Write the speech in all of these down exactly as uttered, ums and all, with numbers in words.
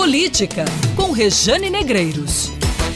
Política, com Rejane Negreiros.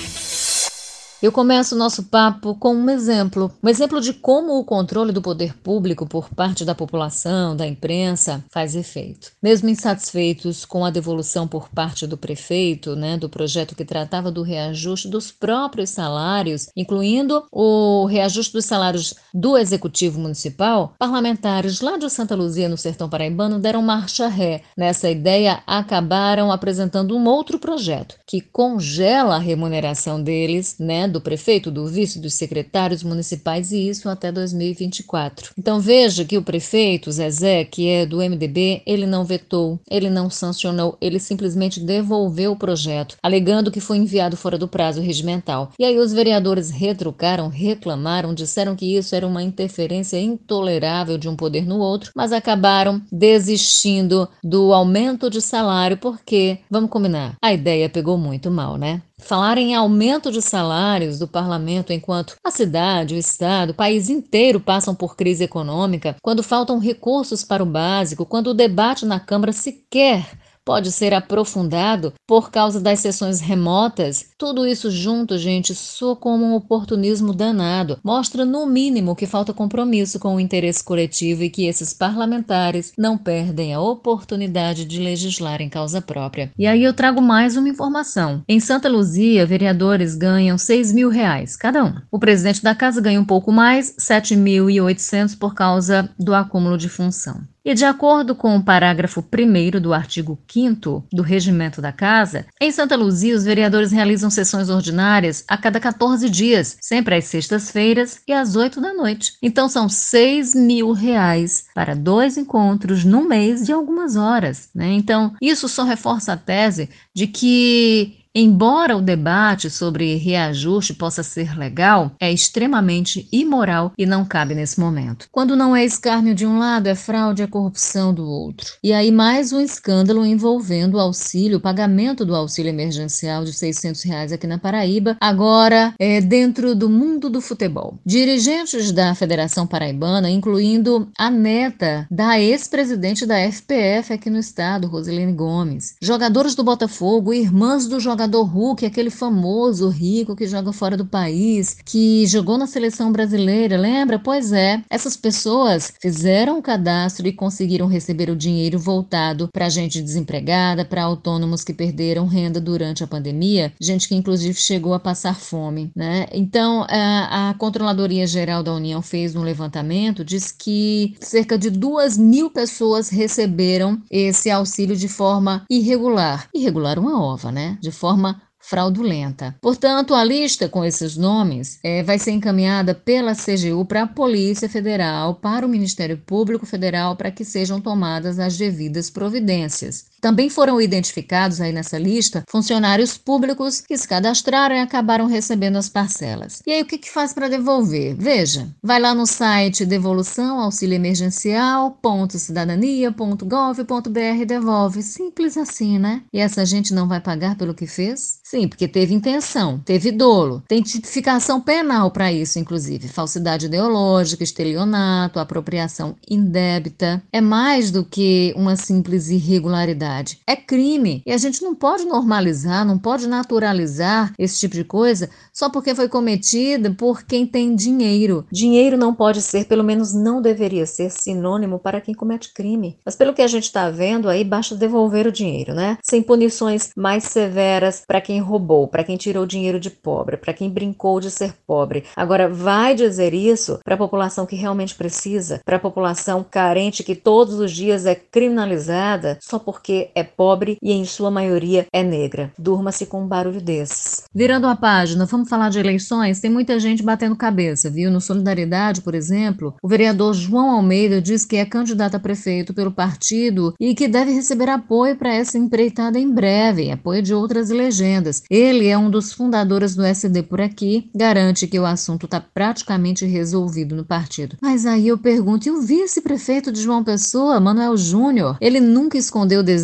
Eu começo o nosso papo com um exemplo, um exemplo de como o controle do poder público por parte da população, da imprensa, faz efeito. Mesmo insatisfeitos com a devolução por parte do prefeito, né, do projeto que tratava do reajuste dos próprios salários, incluindo o reajuste dos salários do Executivo Municipal, parlamentares lá de Santa Luzia, no sertão paraibano, deram marcha ré. Nessa ideia, acabaram apresentando um outro projeto, que congela a remuneração deles, né, do prefeito, do vice, dos secretários municipais, e isso até dois mil e vinte e quatro. Então veja que o prefeito, Zezé, que é do M D B, ele não vetou, ele não sancionou, ele simplesmente devolveu o projeto, alegando que foi enviado fora do prazo regimental. E aí os vereadores retrucaram, reclamaram, disseram que isso era uma interferência intolerável de um poder no outro, mas acabaram desistindo do aumento de salário porque, vamos combinar, a ideia pegou muito mal, né? Falar em aumento de salários do parlamento enquanto a cidade, o estado, o país inteiro passam por crise econômica, quando faltam recursos para o básico, quando o debate na Câmara sequer pode ser aprofundado por causa das sessões remotas. Tudo isso junto, gente, soa como um oportunismo danado. Mostra, no mínimo, que falta compromisso com o interesse coletivo e que esses parlamentares não perdem a oportunidade de legislar em causa própria. E aí eu trago mais uma informação. Em Santa Luzia, vereadores ganham seis mil reais cada um. O presidente da casa ganha um pouco mais, sete mil e oitocentos por causa do acúmulo de função. E de acordo com o parágrafo primeiro do artigo quinto do Regimento da Casa, em Santa Luzia os vereadores realizam sessões ordinárias a cada quatorze dias, sempre às sextas-feiras e às oito da noite. Então são seis mil reais para dois encontros no mês de algumas horas, né? Então isso só reforça a tese de que, embora o debate sobre reajuste possa ser legal, é extremamente imoral e não cabe nesse momento. Quando não é escárnio de um lado, é fraude, é corrupção do outro. E aí mais um escândalo envolvendo o auxílio, o pagamento do auxílio emergencial de seiscentos reais aqui na Paraíba, agora é dentro do mundo do futebol. Dirigentes da Federação Paraibana, incluindo a neta da ex-presidente da F P F aqui no estado, Rosilene Gomes, jogadores do Botafogo, irmãs do jogador Hulk, aquele famoso rico que joga fora do país, que jogou na seleção brasileira, lembra? Pois é, essas pessoas fizeram o cadastro e conseguiram receber o dinheiro voltado para gente desempregada, para autônomos que perderam renda durante a pandemia, gente que inclusive chegou a passar fome, né? Então, a, a Controladoria Geral da União fez um levantamento, diz que cerca de duas mil pessoas receberam esse auxílio de forma irregular. Irregular uma ova, né? De forma fraudulenta. Portanto, a lista com esses nomes é, vai ser encaminhada pela C G U para a Polícia Federal, para o Ministério Público Federal, para que sejam tomadas as devidas providências. Também foram identificados aí nessa lista funcionários públicos que se cadastraram e acabaram recebendo as parcelas. E aí o que que faz para devolver? Veja, vai lá no site devolução auxílio emergencial ponto cidadania ponto gov ponto br e devolve. Simples assim, né? E essa gente não vai pagar pelo que fez? Sim, porque teve intenção, teve dolo, tem tipificação penal para isso, inclusive. Falsidade ideológica, estelionato, apropriação indébita. É mais do que uma simples irregularidade. É crime. E a gente não pode normalizar, não pode naturalizar esse tipo de coisa só porque foi cometida por quem tem dinheiro. Dinheiro não pode ser, pelo menos não deveria ser, sinônimo para quem comete crime. Mas pelo que a gente está vendo aí, basta devolver o dinheiro, né? Sem punições mais severas para quem roubou, para quem tirou dinheiro de pobre, para quem brincou de ser pobre. Agora, vai dizer isso para a população que realmente precisa, para a população carente que todos os dias é criminalizada só porque é pobre e em sua maioria é negra. Durma-se com um barulho desses. Virando a página, vamos falar de eleições? Tem muita gente batendo cabeça, viu? No Solidariedade, por exemplo, o vereador João Almeida diz que é candidato a prefeito pelo partido e que deve receber apoio para essa empreitada em breve, apoio de outras legendas. Ele é um dos fundadores do S D por aqui, garante que o assunto está praticamente resolvido no partido. Mas aí eu pergunto, e o vice-prefeito de João Pessoa, Manuel Júnior? Ele nunca escondeu o desejo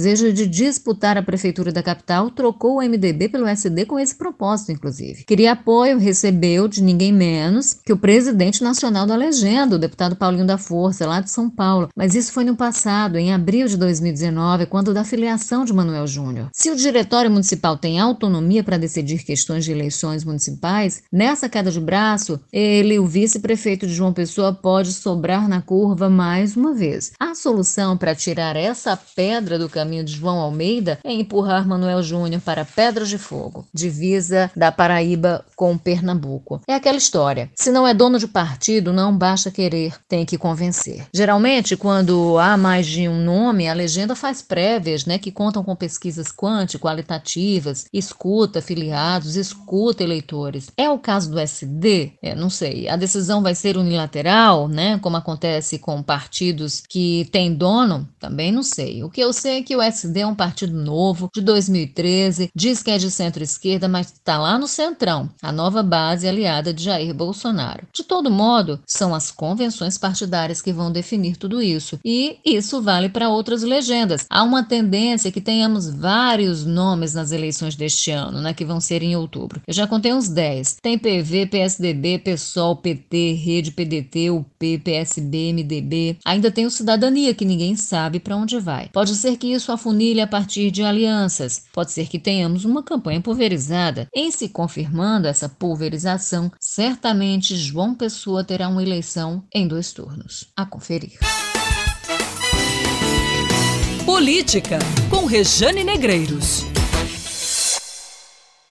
desejo de disputar a prefeitura da capital, trocou o M D B pelo S D com esse propósito, inclusive. Queria apoio, recebeu de ninguém menos que o presidente nacional da legenda, o deputado Paulinho da Força, lá de São Paulo. Mas isso foi no passado, em abril de dois mil e dezenove, quando da filiação de Manuel Júnior. Se o diretório municipal tem autonomia para decidir questões de eleições municipais, nessa queda de braço, ele, o vice-prefeito de João Pessoa, pode sobrar na curva mais uma vez. A solução para tirar essa pedra do caminho de João Almeida é empurrar Manuel Júnior para Pedras de Fogo, divisa da Paraíba com Pernambuco. É aquela história, se não é dono de partido, não basta querer, tem que convencer. Geralmente, quando há mais de um nome, a legenda faz prévias, né, que contam com pesquisas quanti-qualitativas, escuta filiados, escuta eleitores. É o caso do S D? É, não sei. A decisão vai ser unilateral, né, como acontece com partidos que têm dono? Também não sei. O que eu sei é que o S D é um partido novo, de dois mil e treze, diz que é de centro-esquerda, mas está lá no centrão, a nova base aliada de Jair Bolsonaro. De todo modo, são as convenções partidárias que vão definir tudo isso. E isso vale para outras legendas. Há uma tendência que tenhamos vários nomes nas eleições deste ano, né, que vão ser em outubro. Eu já contei uns dez. Tem P V, P S D B, PSOL, P T, Rede, P D T, U P, P S B, M D B. Ainda tem o Cidadania, que ninguém sabe para onde vai. Pode ser que isso afunile a partir de alianças. Pode ser que tenhamos uma campanha pulverizada. Em se confirmando essa pulverização, certamente João Pessoa terá uma eleição em dois turnos. A conferir. Política, com Rejane Negreiros.